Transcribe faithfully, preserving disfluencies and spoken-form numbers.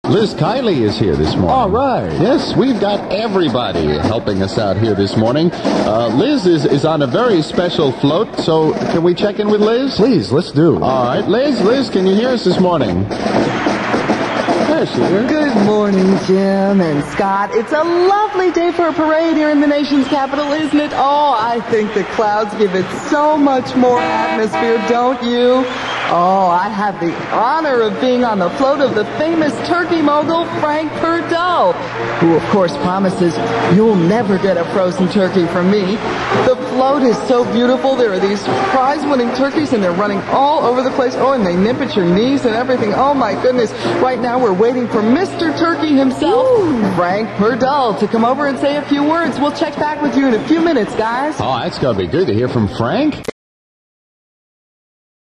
Liz Kiley is here this morning. All right. Yes, we've got everybody helping us out here this morning. Uh, Liz is, is on a very special float, so can we check in with Liz? Please, let's do. All right. Liz, Liz, can you hear us this morning? There she is. Good morning, Jim and Scott. It's a lovely day for a parade here in the nation's capital, isn't it? Oh, I think the clouds give it so much more atmosphere, don't you? Oh, I have the honor of being on the float of the famous turkey mogul, Frank Purdell, who, of course, promises you'll never get a frozen turkey from me. The float is so beautiful. There are these prize-winning turkeys, and they're running all over the place. Oh, and they nip at your knees and everything. Oh, my goodness. Right now, we're waiting for Mister Turkey himself, Ooh. Frank Purdell, to come over and say a few words. We'll check back with you in a few minutes, guys. Oh, it's going to be good to hear from Frank.